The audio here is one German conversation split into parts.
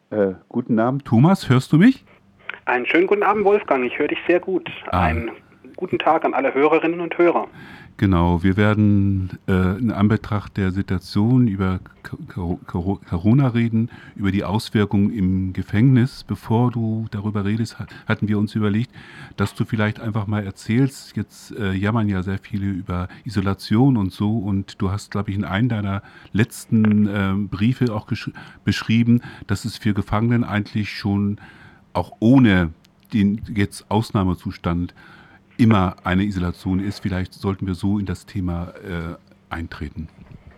Guten Abend, Thomas, hörst du mich? Einen schönen guten Abend, Wolfgang. Ich höre dich sehr gut. Ah, Einen guten Tag an alle Hörerinnen und Hörer. genau. Wir werden in Anbetracht der Situation über Corona reden, über die Auswirkungen im Gefängnis. Bevor du darüber redest, hatten wir uns überlegt, dass du vielleicht einfach mal erzählst. Jetzt jammern ja sehr viele über Isolation und so. Und du hast, glaube ich, in einem deiner letzten Briefe auch beschrieben, dass es für Gefangenen eigentlich schon auch ohne den jetzt Ausnahmezustand immer eine Isolation ist. Vielleicht sollten wir so in das Thema eintreten.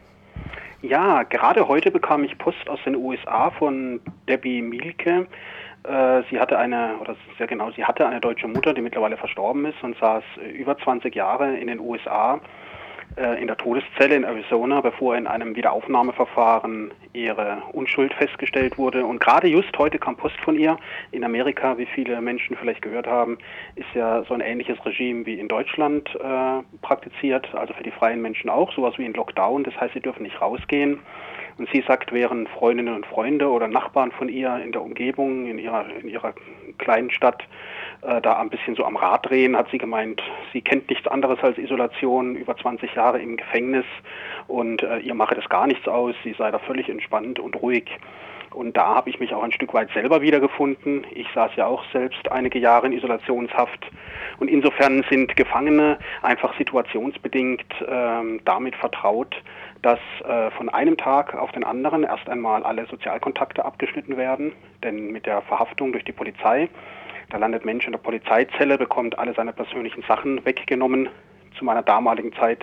Ja, gerade heute bekam ich Post aus den USA von Debbie Mielke. Sie hatte sie hatte eine deutsche Mutter, die mittlerweile verstorben ist und saß über 20 Jahre in den USA in der Todeszelle in Arizona, bevor in einem Wiederaufnahmeverfahren ihre Unschuld festgestellt wurde. Und gerade just heute kam Post von ihr. In Amerika, wie viele Menschen vielleicht gehört haben, ist ja so ein ähnliches Regime wie in Deutschland praktiziert, also für die freien Menschen auch, sowas wie ein Lockdown. Das heißt, sie dürfen nicht rausgehen. Und sie sagt, während Freundinnen und Freunde oder Nachbarn von ihr in der Umgebung, in ihrer kleinen Stadt, da ein bisschen so am Rad drehen, hat sie gemeint, sie kennt nichts anderes als Isolation, über 20 Jahre im Gefängnis und ihr mache das gar nichts aus, sie sei da völlig entspannt und ruhig. Und da habe ich mich auch ein Stück weit selber wiedergefunden. Ich saß ja auch selbst einige Jahre in Isolationshaft. Und insofern sind Gefangene einfach situationsbedingt damit vertraut, dass von einem Tag auf den anderen erst einmal alle Sozialkontakte abgeschnitten werden. Denn mit der Verhaftung durch die Polizei, da landet Mensch in der Polizeizelle, bekommt alle seine persönlichen Sachen weggenommen. Zu meiner damaligen Zeit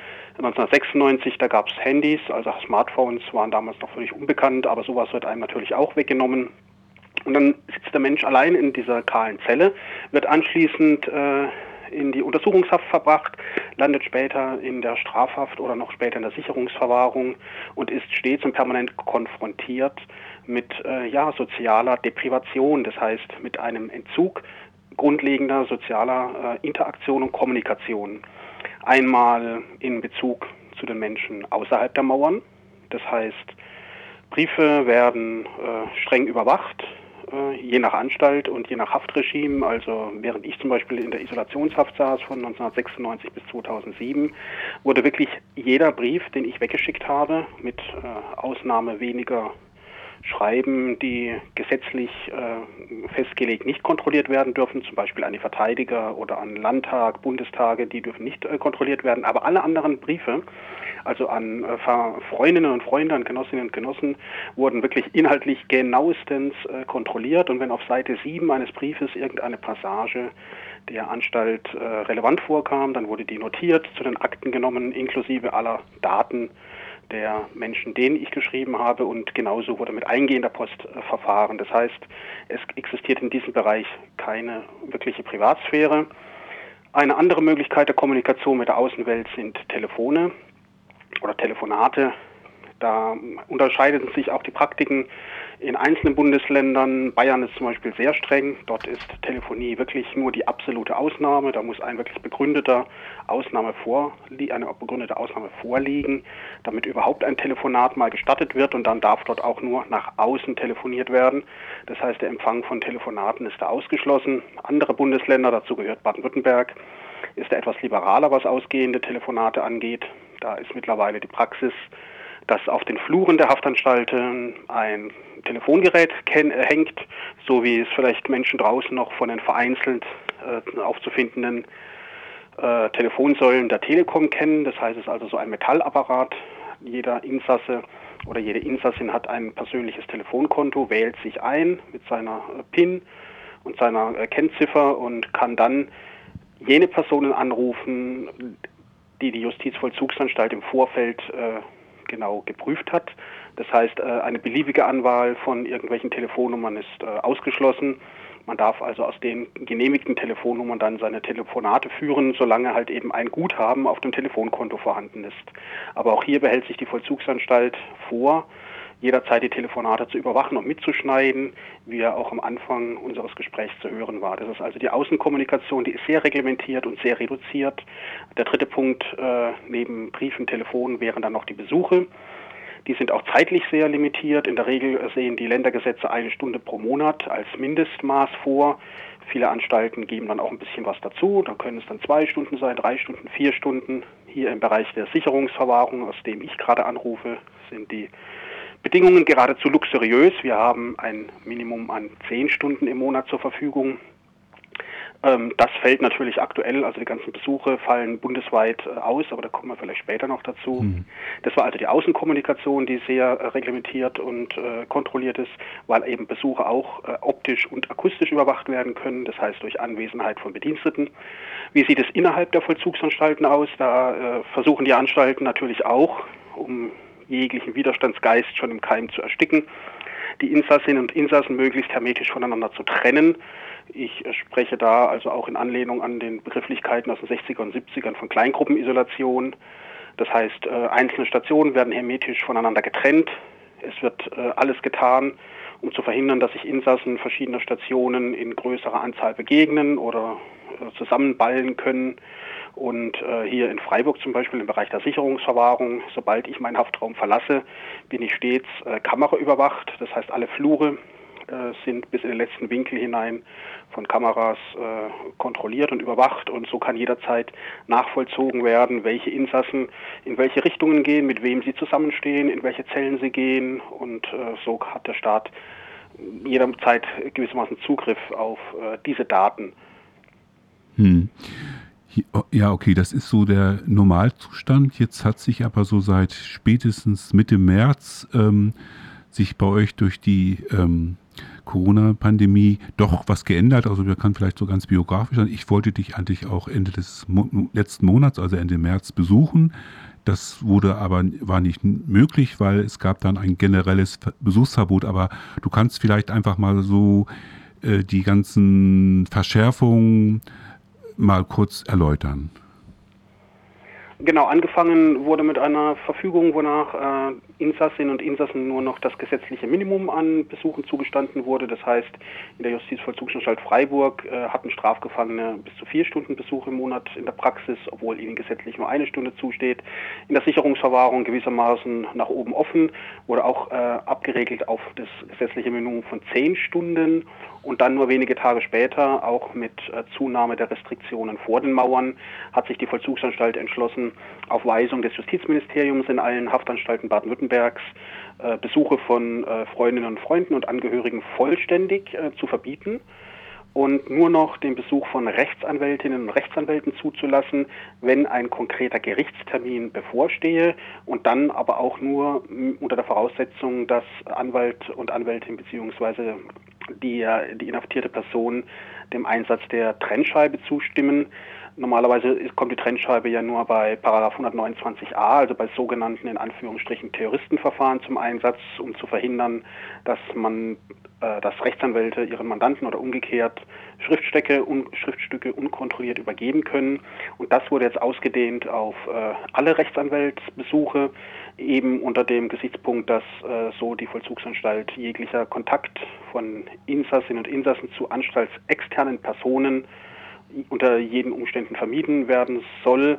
1996, da gab es Handys, also Smartphones waren damals noch völlig unbekannt, aber sowas wird einem natürlich auch weggenommen. Und dann sitzt der Mensch allein in dieser kahlen Zelle, wird anschließend in die Untersuchungshaft verbracht, landet später in der Strafhaft oder noch später in der Sicherungsverwahrung und ist stets und permanent konfrontiert mit sozialer Deprivation, das heißt mit einem Entzug grundlegender sozialer Interaktion und Kommunikation. Einmal in Bezug zu den Menschen außerhalb der Mauern, das heißt, Briefe werden streng überwacht, je nach Anstalt und je nach Haftregime. Also während ich zum Beispiel in der Isolationshaft saß von 1996 bis 2007, wurde wirklich jeder Brief, den ich weggeschickt habe, mit Ausnahme weniger Schreiben, die gesetzlich festgelegt nicht kontrolliert werden dürfen, zum Beispiel an die Verteidiger oder an Landtag, Bundestage, die dürfen nicht kontrolliert werden, aber alle anderen Briefe, also an Freundinnen und Freunde, an Genossinnen und Genossen, wurden wirklich inhaltlich genauestens kontrolliert und wenn auf Seite 7 eines Briefes irgendeine Passage der Anstalt relevant vorkam, dann wurde die notiert, zu den Akten genommen, inklusive aller Daten der Menschen, denen ich geschrieben habe und genauso wurde mit eingehender Post verfahren. Das heißt, es existiert in diesem Bereich keine wirkliche Privatsphäre. Eine andere Möglichkeit der Kommunikation mit der Außenwelt sind Telefone oder Telefonate. Da unterscheiden sich auch die Praktiken in einzelnen Bundesländern. Bayern ist zum Beispiel sehr streng. Dort ist Telefonie wirklich nur die absolute Ausnahme. Da muss ein wirklich eine begründete Ausnahme vorliegen, damit überhaupt ein Telefonat mal gestattet wird. Und dann darf dort auch nur nach außen telefoniert werden. Das heißt, der Empfang von Telefonaten ist da ausgeschlossen. Andere Bundesländer, dazu gehört Baden-Württemberg, ist da etwas liberaler, was ausgehende Telefonate angeht. Da ist mittlerweile die Praxis, dass auf den Fluren der Haftanstalten ein Telefongerät hängt, so wie es vielleicht Menschen draußen noch von den vereinzelt aufzufindenden Telefonsäulen der Telekom kennen. Das heißt, es ist also so ein Metallapparat. Jeder Insasse oder jede Insassin hat ein persönliches Telefonkonto, wählt sich ein mit seiner PIN und seiner Kennziffer und kann dann jene Personen anrufen, die die Justizvollzugsanstalt im Vorfeld genau geprüft hat. Das heißt, eine beliebige Anwahl von irgendwelchen Telefonnummern ist ausgeschlossen. Man darf also aus den genehmigten Telefonnummern dann seine Telefonate führen, solange halt eben ein Guthaben auf dem Telefonkonto vorhanden ist. Aber auch hier behält sich die Vollzugsanstalt vor, jederzeit die Telefonate zu überwachen und mitzuschneiden, wie ja auch am Anfang unseres Gesprächs zu hören war. Das ist also die Außenkommunikation, die ist sehr reglementiert und sehr reduziert. Der dritte Punkt neben Briefen, Telefonen wären dann noch die Besuche. Die sind auch zeitlich sehr limitiert. In der Regel sehen die Ländergesetze 1 Stunde pro Monat als Mindestmaß vor. Viele Anstalten geben dann auch ein bisschen was dazu. Da können es dann 2 Stunden sein, 3 Stunden, 4 Stunden. Hier im Bereich der Sicherungsverwahrung, aus dem ich gerade anrufe, sind die Bedingungen geradezu luxuriös. Wir haben ein Minimum an 10 Stunden im Monat zur Verfügung. Das fällt natürlich aktuell, also die ganzen Besuche fallen bundesweit aus, aber da kommen wir vielleicht später noch dazu. Das war also die Außenkommunikation, die sehr reglementiert und kontrolliert ist, weil eben Besuche auch optisch und akustisch überwacht werden können, das heißt durch Anwesenheit von Bediensteten. Wie sieht es innerhalb der Vollzugsanstalten aus? Da versuchen die Anstalten natürlich auch, um jeglichen Widerstandsgeist schon im Keim zu ersticken, die Insassinnen und Insassen möglichst hermetisch voneinander zu trennen. Ich spreche da also auch in Anlehnung an den Begrifflichkeiten aus den 60er und 70ern von Kleingruppenisolation. Das heißt, einzelne Stationen werden hermetisch voneinander getrennt. Es wird alles getan, um zu verhindern, dass sich Insassen verschiedener Stationen in größerer Anzahl begegnen oder zusammenballen können. Und hier in Freiburg zum Beispiel im Bereich der Sicherungsverwahrung, sobald ich meinen Haftraum verlasse, bin ich stets kameraüberwacht. Das heißt, alle Flure sind bis in den letzten Winkel hinein von Kameras kontrolliert und überwacht, und so kann jederzeit nachvollzogen werden, welche Insassen in welche Richtungen gehen, mit wem sie zusammenstehen, in welche Zellen sie gehen, und so hat der Staat jederzeit gewissermaßen Zugriff auf diese Daten. Ja, okay, das ist so der Normalzustand. Jetzt hat sich aber so seit spätestens Mitte März sich bei euch durch die Corona-Pandemie doch was geändert. Also wir können vielleicht so ganz biografisch sein. Ich wollte dich eigentlich auch Ende des letzten Monats, also Ende März, besuchen. Das war nicht möglich, weil es gab dann ein generelles Besuchsverbot. Aber du kannst vielleicht einfach mal so die ganzen Verschärfungen mal kurz erläutern. Genau, angefangen wurde mit einer Verfügung, wonach Insassinnen und Insassen nur noch das gesetzliche Minimum an Besuchen zugestanden wurde. Das heißt, in der Justizvollzugsanstalt Freiburg hatten Strafgefangene bis zu 4 Stunden Besuch im Monat in der Praxis, obwohl ihnen gesetzlich nur 1 Stunde zusteht. In der Sicherungsverwahrung gewissermaßen nach oben offen, wurde auch abgeregelt auf das gesetzliche Minimum von 10 Stunden. Und dann nur wenige Tage später, auch mit Zunahme der Restriktionen vor den Mauern, hat sich die Vollzugsanstalt entschlossen, auf Weisung des Justizministeriums in allen Haftanstalten Baden-Württembergs Besuche von Freundinnen und Freunden und Angehörigen vollständig zu verbieten und nur noch den Besuch von Rechtsanwältinnen und Rechtsanwälten zuzulassen, wenn ein konkreter Gerichtstermin bevorstehe, und dann aber auch nur unter der Voraussetzung, dass Anwalt und Anwältin bzw. die inhaftierte Person dem Einsatz der Trennscheibe zustimmen. Normalerweise kommt die Trennscheibe ja nur bei § 129a, also bei sogenannten in Anführungsstrichen Terroristenverfahren zum Einsatz, um zu verhindern, dass Rechtsanwälte ihren Mandanten oder umgekehrt Schriftstücke unkontrolliert übergeben können. Und das wurde jetzt ausgedehnt auf alle Rechtsanwaltsbesuche, eben unter dem Gesichtspunkt, dass so die Vollzugsanstalt jeglicher Kontakt von Insassinnen und Insassen zu anstaltsexternen Personen unter jeden Umständen vermieden werden soll.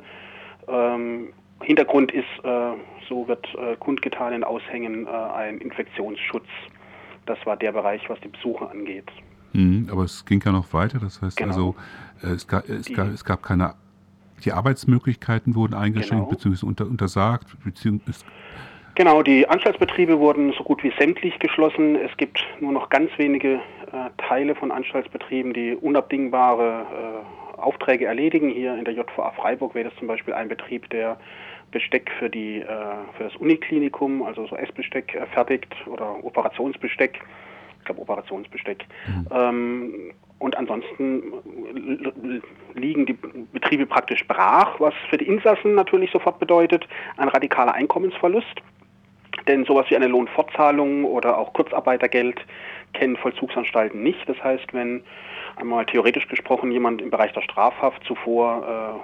Hintergrund ist, so wird kundgetan in Aushängen, ein Infektionsschutz. Das war der Bereich, was die Besuche angeht. Aber es ging ja noch weiter, das heißt Genau. es gab keine, die Arbeitsmöglichkeiten wurden eingeschränkt, Genau. beziehungsweise untersagt, Genau, die Anstaltsbetriebe wurden so gut wie sämtlich geschlossen. Es gibt nur noch ganz wenige Teile von Anstaltsbetrieben, die unabdingbare Aufträge erledigen. Hier in der JVA Freiburg wäre das zum Beispiel ein Betrieb, der Besteck für das Uniklinikum, also so Essbesteck fertigt oder Operationsbesteck. Ich glaube Operationsbesteck. Und ansonsten liegen die Betriebe praktisch brach, was für die Insassen natürlich sofort bedeutet, ein radikaler Einkommensverlust. Denn sowas wie eine Lohnfortzahlung oder auch Kurzarbeitergeld kennen Vollzugsanstalten nicht. Das heißt, wenn einmal theoretisch gesprochen jemand im Bereich der Strafhaft zuvor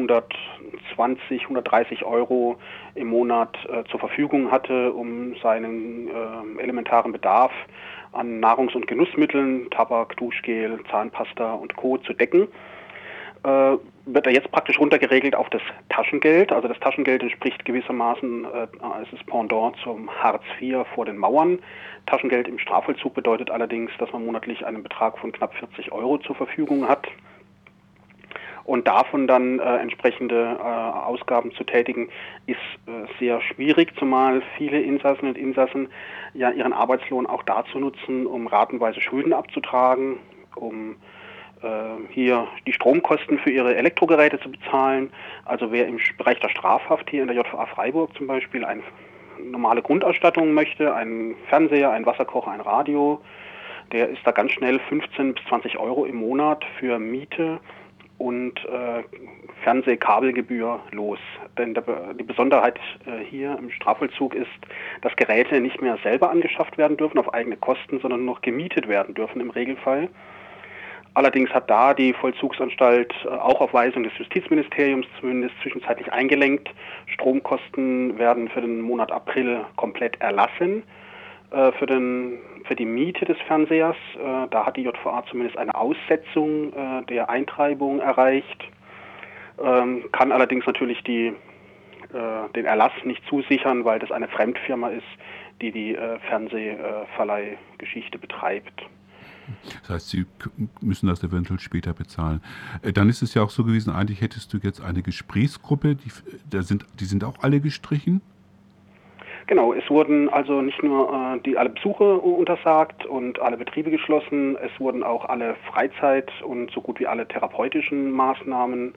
120, 130 Euro im Monat zur Verfügung hatte, um seinen elementaren Bedarf an Nahrungs- und Genussmitteln, Tabak, Duschgel, Zahnpasta und Co. zu decken, wird er jetzt praktisch runtergeregelt auf das Taschengeld. Also das Taschengeld entspricht gewissermaßen, es ist Pendant zum Hartz IV vor den Mauern. Taschengeld im Strafvollzug bedeutet allerdings, dass man monatlich einen Betrag von knapp 40 Euro zur Verfügung hat. Und davon dann entsprechende Ausgaben zu tätigen, ist sehr schwierig, zumal viele Insassen und Insassen ja ihren Arbeitslohn auch dazu nutzen, um ratenweise Schulden abzutragen, um hier die Stromkosten für ihre Elektrogeräte zu bezahlen. Also wer im Bereich der Strafhaft hier in der JVA Freiburg zum Beispiel eine normale Grundausstattung möchte, einen Fernseher, einen Wasserkocher, ein Radio, der ist da ganz schnell 15 bis 20 Euro im Monat für Miete und Fernsehkabelgebühr los. Denn die Besonderheit hier im Strafvollzug ist, dass Geräte nicht mehr selber angeschafft werden dürfen auf eigene Kosten, sondern nur noch gemietet werden dürfen im Regelfall. Allerdings hat da die Vollzugsanstalt auch auf Weisung des Justizministeriums zumindest zwischenzeitlich eingelenkt. Stromkosten werden für den Monat April komplett erlassen. Für die Miete des Fernsehers, da hat die JVA zumindest eine Aussetzung der Eintreibung erreicht, kann allerdings natürlich den Erlass nicht zusichern, weil das eine Fremdfirma ist, die Fernsehverleihgeschichte betreibt. Das heißt, Sie müssen das eventuell später bezahlen. Dann ist es ja auch so gewesen, eigentlich hättest du jetzt eine Gesprächsgruppe, die sind auch alle gestrichen? Genau, es wurden also nicht nur alle Besuche untersagt und alle Betriebe geschlossen, es wurden auch alle Freizeit- und so gut wie alle therapeutischen Maßnahmen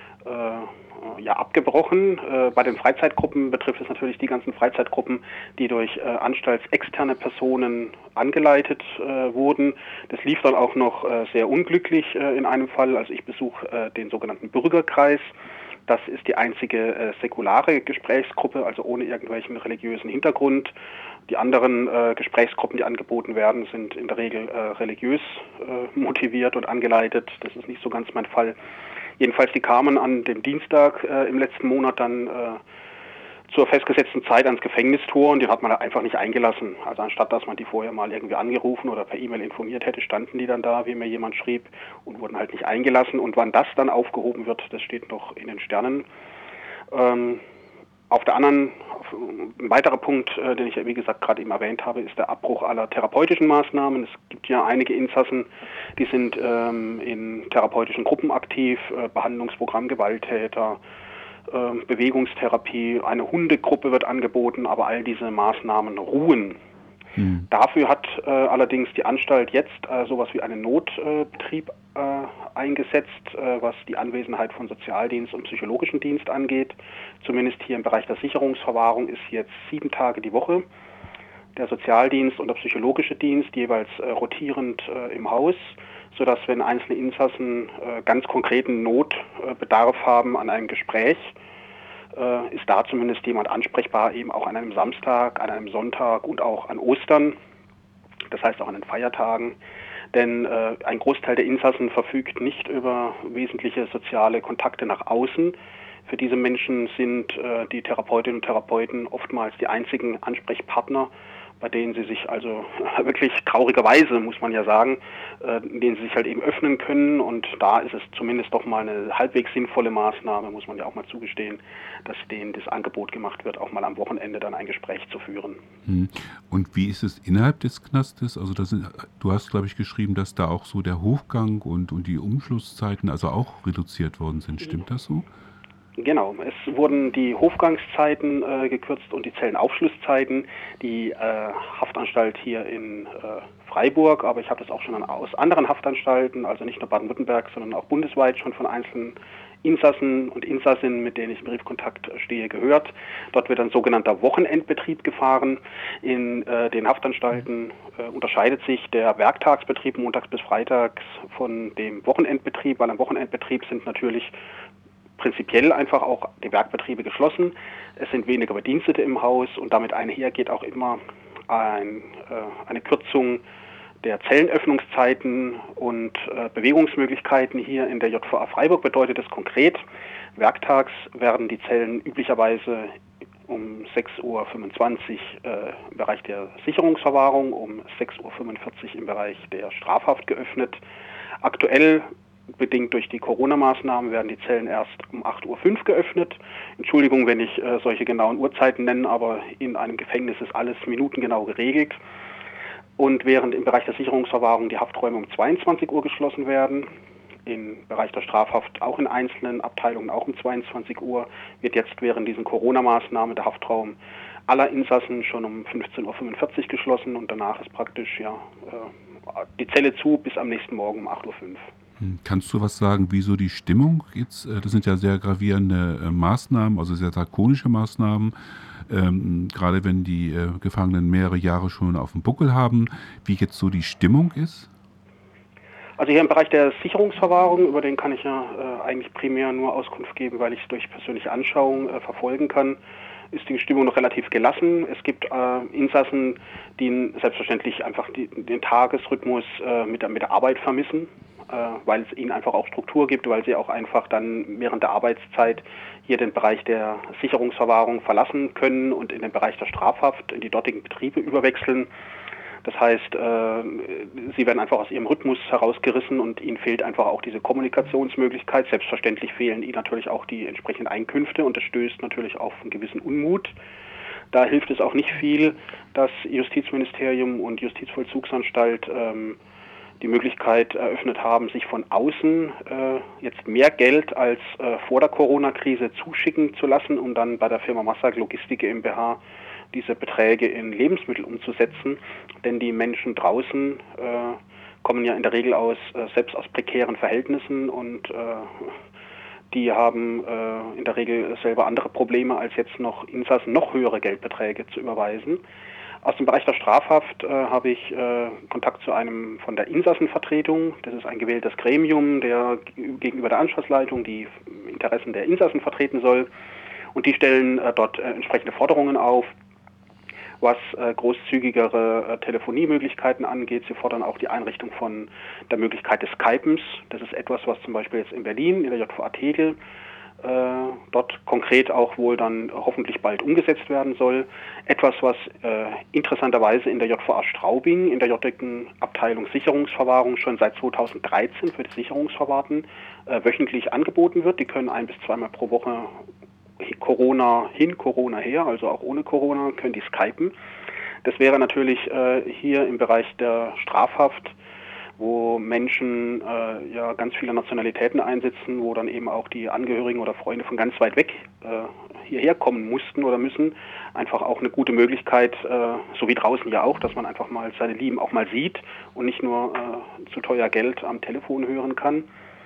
abgebrochen. Bei den Freizeitgruppen betrifft es natürlich die ganzen Freizeitgruppen, die durch anstaltsexterne Personen angeleitet wurden. Das lief dann auch noch sehr unglücklich in einem Fall. Also ich besuche den sogenannten Bürgerkreis. Das ist die einzige säkulare Gesprächsgruppe, also ohne irgendwelchen religiösen Hintergrund. Die anderen Gesprächsgruppen, die angeboten werden, sind in der Regel religiös motiviert und angeleitet. Das ist nicht so ganz mein Fall. Jedenfalls, die kamen an dem Dienstag im letzten Monat dann zur festgesetzten Zeit ans Gefängnistor und die hat man einfach nicht eingelassen. Also anstatt, dass man die vorher mal irgendwie angerufen oder per E-Mail informiert hätte, standen die dann da, wie mir jemand schrieb, und wurden halt nicht eingelassen. Und wann das dann aufgehoben wird, das steht noch in den Sternen. Ein weiterer Punkt, den ich ja wie gesagt gerade eben erwähnt habe, ist der Abbruch aller therapeutischen Maßnahmen. Es gibt ja einige Insassen, die sind in therapeutischen Gruppen aktiv, Behandlungsprogramm Gewalttäter, Bewegungstherapie, eine Hundegruppe wird angeboten, aber all diese Maßnahmen ruhen. Dafür hat allerdings die Anstalt jetzt sowas wie einen Notbetrieb eingesetzt, was die Anwesenheit von Sozialdienst und psychologischem Dienst angeht. Zumindest hier im Bereich der Sicherungsverwahrung ist jetzt 7 Tage die Woche der Sozialdienst und der psychologische Dienst jeweils rotierend im Haus, sodass, wenn einzelne Insassen ganz konkreten Notbedarf haben an einem Gespräch, ist da zumindest jemand ansprechbar, eben auch an einem Samstag, an einem Sonntag und auch an Ostern, das heißt auch an den Feiertagen. Denn ein Großteil der Insassen verfügt nicht über wesentliche soziale Kontakte nach außen. Für diese Menschen sind die Therapeutinnen und Therapeuten oftmals die einzigen Ansprechpartner, bei denen sie sich also wirklich traurigerweise, muss man ja sagen, in denen sie sich halt eben öffnen können. Und da ist es zumindest doch mal eine halbwegs sinnvolle Maßnahme, muss man ja auch mal zugestehen, dass denen das Angebot gemacht wird, auch mal am Wochenende dann ein Gespräch zu führen. Und wie ist es innerhalb des Knastes? Also du hast, glaube ich, geschrieben, dass da auch so der Hofgang und die Umschlusszeiten also auch reduziert worden sind. Stimmt das so? Genau, es wurden die Hofgangszeiten gekürzt und die Zellenaufschlusszeiten. Die Haftanstalt hier in Freiburg, aber ich habe das auch schon aus anderen Haftanstalten, also nicht nur Baden-Württemberg, sondern auch bundesweit schon von einzelnen Insassen und Insassinnen, mit denen ich im Briefkontakt stehe, gehört. Dort wird ein sogenannter Wochenendbetrieb gefahren. In den Haftanstalten unterscheidet sich der Werktagsbetrieb montags bis freitags von dem Wochenendbetrieb, weil am Wochenendbetrieb sind natürlich prinzipiell einfach auch die Werkbetriebe geschlossen. Es sind weniger Bedienstete im Haus und damit einher geht auch immer eine Kürzung der Zellenöffnungszeiten und Bewegungsmöglichkeiten. Hier in der JVA Freiburg bedeutet das konkret: Werktags werden die Zellen üblicherweise um 6.25 Uhr im Bereich der Sicherungsverwahrung, um 6.45 Uhr im Bereich der Strafhaft geöffnet. Aktuell bedingt durch die Corona-Maßnahmen werden die Zellen erst um 8:05 Uhr geöffnet. Entschuldigung, wenn ich solche genauen Uhrzeiten nenne, aber in einem Gefängnis ist alles minutengenau geregelt. Und während im Bereich der Sicherungsverwahrung die Hafträume um 22 Uhr geschlossen werden, im Bereich der Strafhaft auch in einzelnen Abteilungen auch um 22 Uhr, wird jetzt während diesen Corona-Maßnahmen der Haftraum aller Insassen schon um 15:45 Uhr geschlossen und danach ist praktisch die Zelle zu bis am nächsten Morgen um 8:05 Uhr. Kannst du was sagen, wieso die Stimmung jetzt, das sind ja sehr gravierende Maßnahmen, also sehr drakonische Maßnahmen, gerade wenn die Gefangenen mehrere Jahre schon auf dem Buckel haben, wie jetzt so die Stimmung ist? Also hier im Bereich der Sicherungsverwahrung, über den kann ich eigentlich primär nur Auskunft geben, weil ich es durch persönliche Anschauung verfolgen kann, ist die Stimmung noch relativ gelassen. Es gibt Insassen, die selbstverständlich einfach den Tagesrhythmus mit der Arbeit vermissen, weil es ihnen einfach auch Struktur gibt, weil sie auch einfach dann während der Arbeitszeit hier den Bereich der Sicherungsverwahrung verlassen können und in den Bereich der Strafhaft, in die dortigen Betriebe überwechseln. Das heißt, sie werden einfach aus ihrem Rhythmus herausgerissen und ihnen fehlt einfach auch diese Kommunikationsmöglichkeit. Selbstverständlich fehlen ihnen natürlich auch die entsprechenden Einkünfte und das stößt natürlich auf einen gewissen Unmut. Da hilft es auch nicht viel, dass Justizministerium und Justizvollzugsanstalt die Möglichkeit eröffnet haben, sich von außen jetzt mehr Geld als vor der Corona-Krise zuschicken zu lassen, um dann bei der Firma Massag Logistik GmbH diese Beträge in Lebensmittel umzusetzen. Denn die Menschen draußen kommen ja in der Regel selbst aus prekären Verhältnissen und die haben in der Regel selber andere Probleme, als jetzt noch Insassen noch höhere Geldbeträge zu überweisen. Aus dem Bereich der Strafhaft habe ich Kontakt zu einem von der Insassenvertretung. Das ist ein gewähltes Gremium, der gegenüber der Anstaltsleitung die Interessen der Insassen vertreten soll. Und die stellen dort entsprechende Forderungen auf, was großzügigere Telefoniemöglichkeiten angeht. Sie fordern auch die Einrichtung von der Möglichkeit des Skypens. Das ist etwas, was zum Beispiel jetzt in Berlin in der JVA Tegel dort konkret auch wohl dann hoffentlich bald umgesetzt werden soll. Etwas, was interessanterweise in der JVA Straubing, in der JVA Abteilung Sicherungsverwahrung schon seit 2013 für die Sicherungsverwahrten wöchentlich angeboten wird. Die können 1- bis 2-mal pro Woche Corona hin, Corona her, also auch ohne Corona, können die skypen. Das wäre natürlich hier im Bereich der Strafhaft, wo Menschen ganz viele Nationalitäten einsitzen, wo dann eben auch die Angehörigen oder Freunde von ganz weit weg hierher kommen mussten oder müssen, einfach auch eine gute Möglichkeit, so wie draußen ja auch, dass man einfach mal seine Lieben auch mal sieht und nicht nur zu teuer Geld am Telefon hören kann.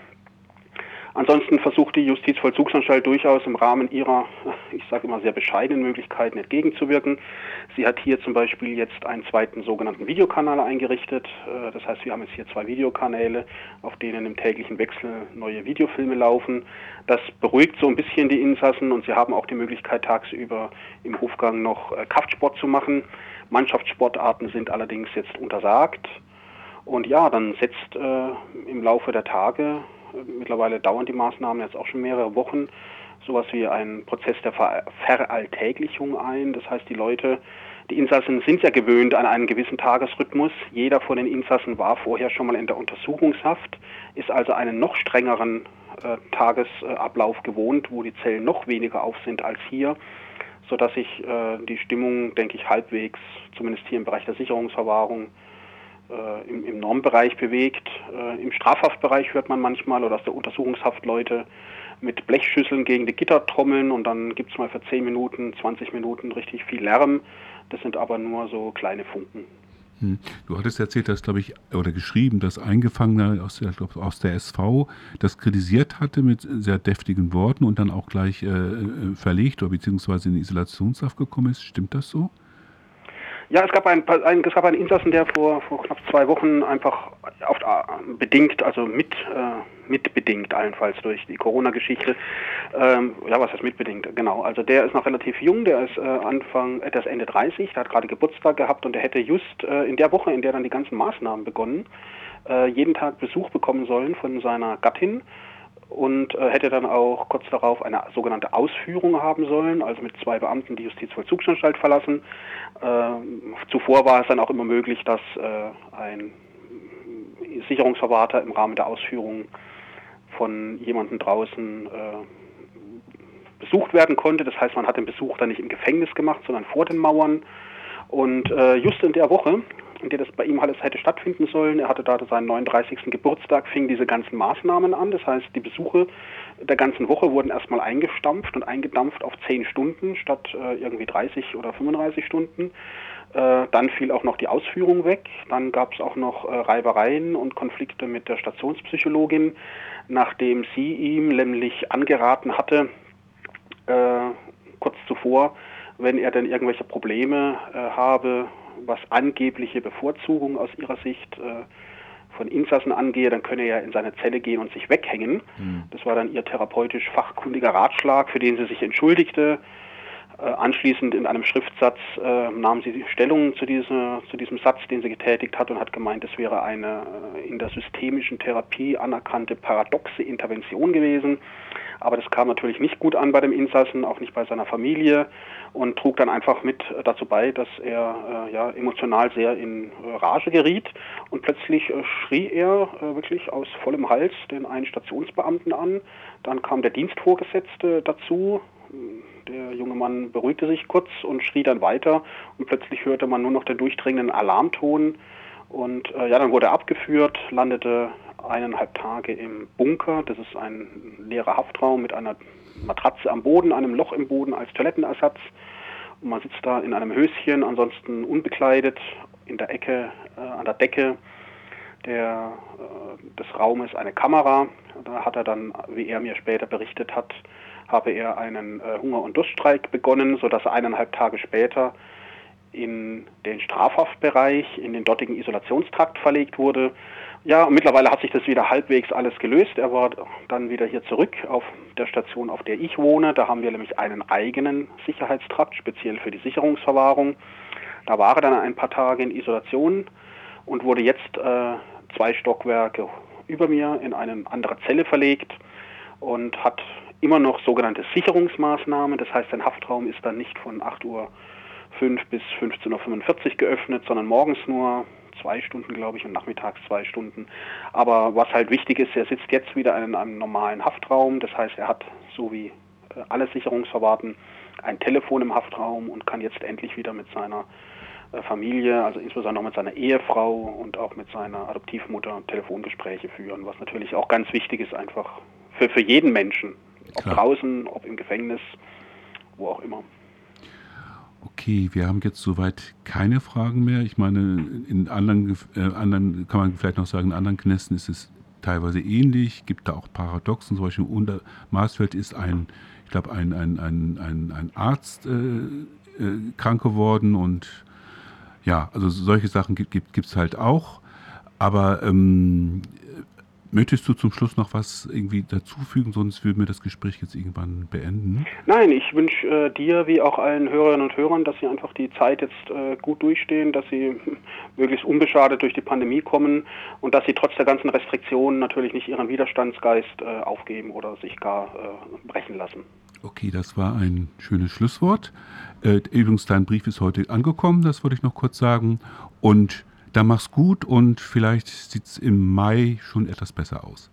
Ansonsten versucht die Justizvollzugsanstalt durchaus im Rahmen ihrer, ich sage immer, sehr bescheidenen Möglichkeiten entgegenzuwirken. Sie hat hier zum Beispiel jetzt einen zweiten sogenannten Videokanal eingerichtet. Das heißt, wir haben jetzt hier 2 Videokanäle, auf denen im täglichen Wechsel neue Videofilme laufen. Das beruhigt so ein bisschen die Insassen und sie haben auch die Möglichkeit, tagsüber im Hofgang noch Kraftsport zu machen. Mannschaftssportarten sind allerdings jetzt untersagt. Und ja, dann setzt im Laufe der Tage, mittlerweile dauern die Maßnahmen jetzt auch schon mehrere Wochen, sowas wie ein Prozess der Veralltäglichung ein. Das heißt, die Insassen sind ja gewöhnt an einen gewissen Tagesrhythmus. Jeder von den Insassen war vorher schon mal in der Untersuchungshaft, ist also einen noch strengeren Tagesablauf gewohnt, wo die Zellen noch weniger auf sind als hier, sodass sich die Stimmung, denke ich, halbwegs, zumindest hier im Bereich der Sicherungsverwahrung, im Normbereich bewegt. Im Strafhaftbereich hört man manchmal oder aus der Untersuchungshaft Leute mit Blechschüsseln gegen die Gitter trommeln und dann gibt es mal für 10 Minuten, 20 Minuten richtig viel Lärm. Das sind aber nur so kleine Funken. Du hattest erzählt, dass, glaube ich, oder geschrieben, dass ein Gefangener aus der SV das kritisiert hatte mit sehr deftigen Worten und dann auch gleich verlegt oder beziehungsweise in Isolationshaft gekommen ist. Stimmt das so? Ja, es gab einen Insassen, der vor knapp 2 Wochen einfach bedingt, also mitbedingt allenfalls durch die Corona-Geschichte, was heißt mitbedingt, genau, also der ist noch relativ jung, der ist Ende 30, der hat gerade Geburtstag gehabt und der hätte just in der Woche, in der dann die ganzen Maßnahmen begonnen, jeden Tag Besuch bekommen sollen von seiner Gattin. Und hätte dann auch kurz darauf eine sogenannte Ausführung haben sollen, also mit 2 Beamten die Justizvollzugsanstalt verlassen. Zuvor war es dann auch immer möglich, dass ein Sicherungsverwahrter im Rahmen der Ausführung von jemandem draußen besucht werden konnte. Das heißt, man hat den Besuch dann nicht im Gefängnis gemacht, sondern vor den Mauern. Und just in der Woche, in der das bei ihm alles hätte stattfinden sollen, er hatte da seinen 39. Geburtstag, fingen diese ganzen Maßnahmen an. Das heißt, die Besuche der ganzen Woche wurden erstmal eingestampft und eingedampft auf 10 Stunden statt irgendwie 30 oder 35 Stunden. Dann fiel auch noch die Ausführung weg. Dann gab es auch noch Reibereien und Konflikte mit der Stationspsychologin, nachdem sie ihm nämlich angeraten hatte, kurz zuvor, wenn er denn irgendwelche Probleme habe, was angebliche Bevorzugung aus ihrer Sicht von Insassen angehe, dann könne er in seine Zelle gehen und sich weghängen. Das war dann ihr therapeutisch fachkundiger Ratschlag, für den sie sich entschuldigte. Anschließend in einem Schriftsatz nahm sie Stellung zu diesem Satz, den sie getätigt hat, und hat gemeint, es wäre eine in der systemischen Therapie anerkannte paradoxe Intervention gewesen. Aber das kam natürlich nicht gut an bei dem Insassen, auch nicht bei seiner Familie, und trug dann einfach mit dazu bei, dass er emotional sehr in Rage geriet. Und plötzlich schrie er wirklich aus vollem Hals den einen Stationsbeamten an. Dann kam der Dienstvorgesetzte dazu. Der junge Mann beruhigte sich kurz und schrie dann weiter, und plötzlich hörte man nur noch den durchdringenden Alarmton. Und dann wurde er abgeführt, landete 1,5 Tage im Bunker. Das ist ein leerer Haftraum mit einer Matratze am Boden, einem Loch im Boden als Toilettenersatz. Und man sitzt da in einem Höschen, ansonsten unbekleidet, in der Ecke, an der Decke des Raumes eine Kamera. Da hat er dann, wie er mir später berichtet hat, habe er einen Hunger- und Durststreik begonnen, sodass er 1,5 Tage später in den Strafhaftbereich, in den dortigen Isolationstrakt verlegt wurde. Ja, und mittlerweile hat sich das wieder halbwegs alles gelöst. Er war dann wieder hier zurück auf der Station, auf der ich wohne. Da haben wir nämlich einen eigenen Sicherheitstrakt, speziell für die Sicherungsverwahrung. Da war er dann ein paar Tage in Isolation und wurde jetzt 2 Stockwerke über mir in eine andere Zelle verlegt und hat immer noch sogenannte Sicherungsmaßnahmen. Das heißt, sein Haftraum ist dann nicht von 8:05 Uhr bis 15:45 Uhr geöffnet, sondern morgens nur 2 Stunden, glaube ich, und nachmittags 2 Stunden. Aber was halt wichtig ist, er sitzt jetzt wieder in einem normalen Haftraum. Das heißt, er hat, so wie alle Sicherungsverwahrten, ein Telefon im Haftraum und kann jetzt endlich wieder mit seiner Familie, also insbesondere mit seiner Ehefrau und auch mit seiner Adoptivmutter Telefongespräche führen, was natürlich auch ganz wichtig ist, einfach für jeden Menschen, ob Klar. draußen, ob im Gefängnis, wo auch immer. Okay, wir haben jetzt soweit keine Fragen mehr. Ich meine, in anderen kann man vielleicht noch sagen, in anderen Knästen ist es teilweise ähnlich, gibt da auch Paradoxen. Zum Beispiel unter Marsfeld ist ein Arzt krank geworden, und ja, also solche Sachen gibt es halt auch. Aber möchtest du zum Schluss noch was irgendwie dazufügen, sonst würden wir das Gespräch jetzt irgendwann beenden? Nein, ich wünsche dir wie auch allen Hörerinnen und Hörern, dass sie einfach die Zeit jetzt gut durchstehen, dass sie möglichst unbeschadet durch die Pandemie kommen und dass sie trotz der ganzen Restriktionen natürlich nicht ihren Widerstandsgeist aufgeben oder sich gar brechen lassen. Okay, das war ein schönes Schlusswort. Übrigens, dein Brief ist heute angekommen, das wollte ich noch kurz sagen. Und dann mach's gut, und vielleicht sieht es im Mai schon etwas besser aus.